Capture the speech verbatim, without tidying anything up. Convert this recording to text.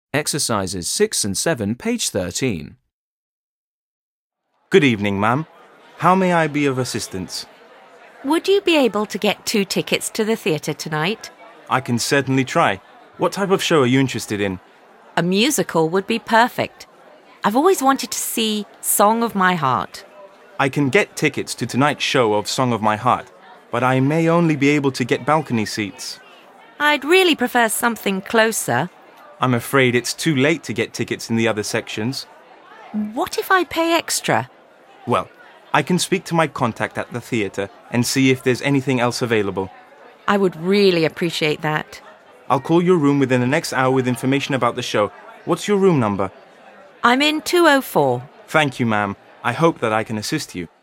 Exercises six and seven, page thirteen. Good evening, ma'am. How may I be of assistance? Would you be able to get two tickets to the theatre tonight? I can certainly try. What type of show are you interested in? A musical would be perfect. I've always wanted to see Song of My Heart. I can get tickets to tonight's show of Song of My Heart, but I may only be able to get balcony seats. I'd really prefer something closer. I'm afraid it's too late to get tickets in the other sections. What if I pay extra? Well, I can speak to my contact at the theatre and see if there's anything else available. I would really appreciate that. I'll call your room within the next hour with information about the show. What's your room number? I'm in two oh four. Thank you, ma'am. I hope that I can assist you.